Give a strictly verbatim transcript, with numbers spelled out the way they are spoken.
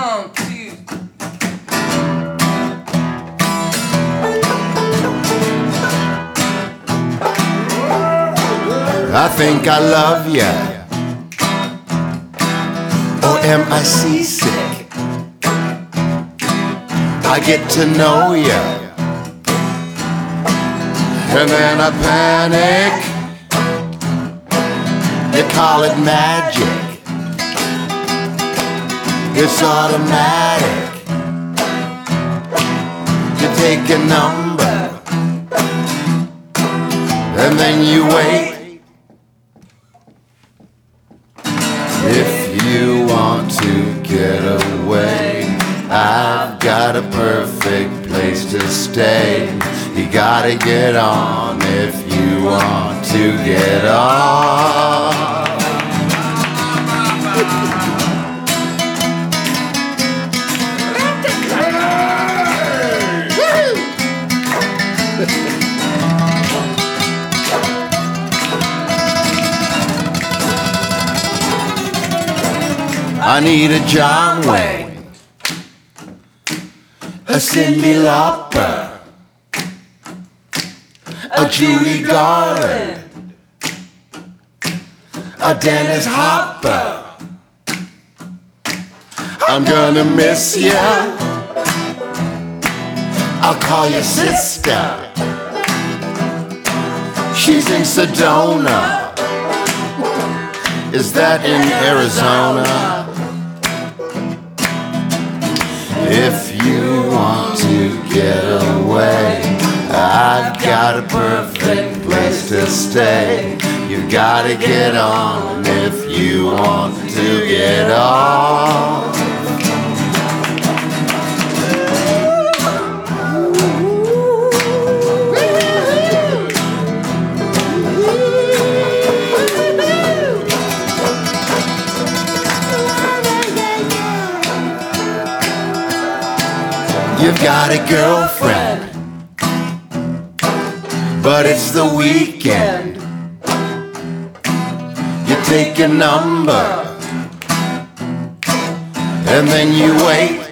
One, two. I think I love ya, or am I seasick? I get to know ya, and then I panic. You call it magic, it's automatic. You take a number, and then you wait. If you want to get away, I've got a perfect place to stay. You gotta get on if you want to get on. I need a John Wayne, a Cyndi Lauper, a Judy Garland, a Dennis Hopper. I'm gonna miss ya, I'll call you sister. She's in Sedona, is that in Arizona? If you want to get away, I've got a perfect place to stay. You gotta get on if you want to get on. You've got a girlfriend, but it's the weekend. You take a number, and then you wait.